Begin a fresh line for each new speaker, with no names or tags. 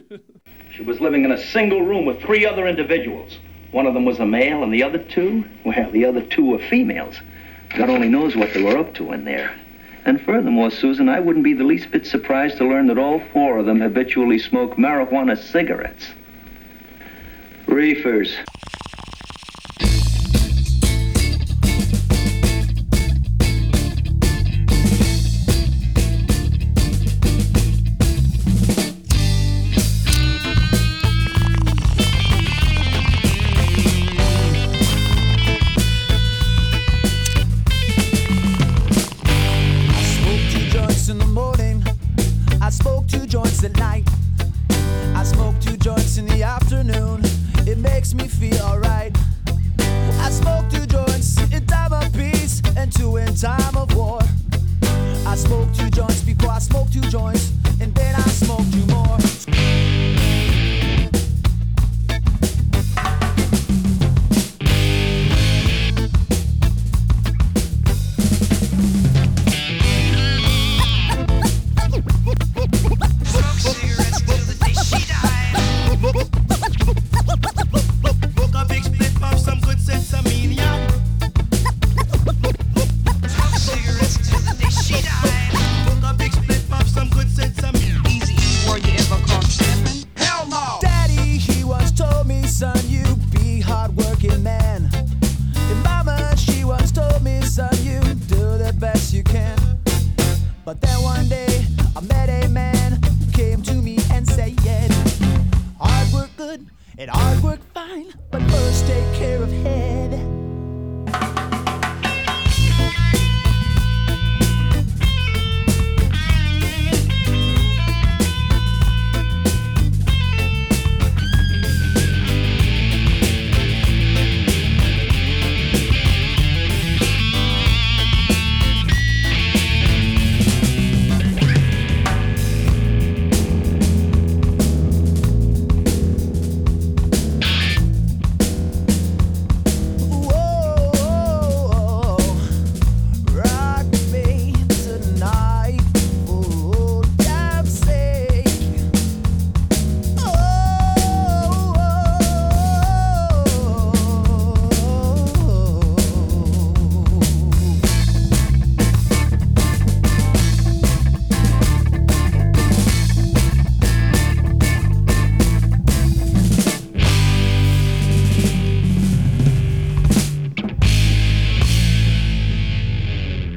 She was living in a single room with 3 other individuals. One of them was a male, and the other 2, well, the other 2 were females. God only knows what they were up to in there. And furthermore, Susan, I wouldn't be the least bit surprised to learn that all 4 of them habitually smoke marijuana cigarettes. Reefers.
At night, I smoke 2 joints in the afternoon. It makes me feel alright.